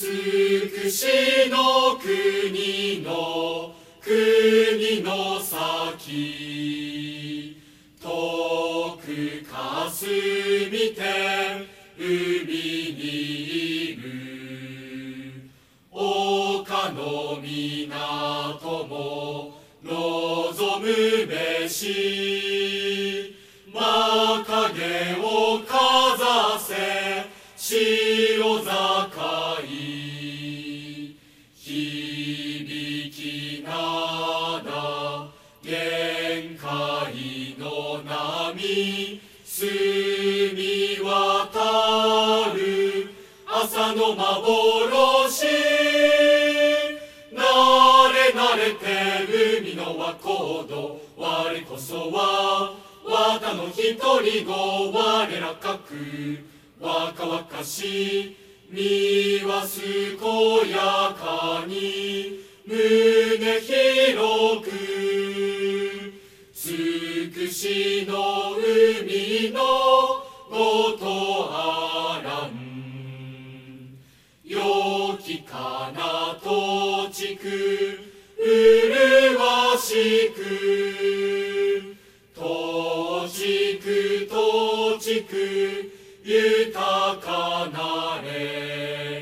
くしの国の先、遠くかすみて海にいる。丘の港も望むべし、真影をかざせ潮境、響きなだ限界の波、澄み渡る朝の幻、慣れ慣れて海の和コード、我こそは綿の一人子、我らかく若々しい身は健やかに胸広く、つくしの海のごとあらん、良きかなとちく麗しく、とちくとちく豊かなれ。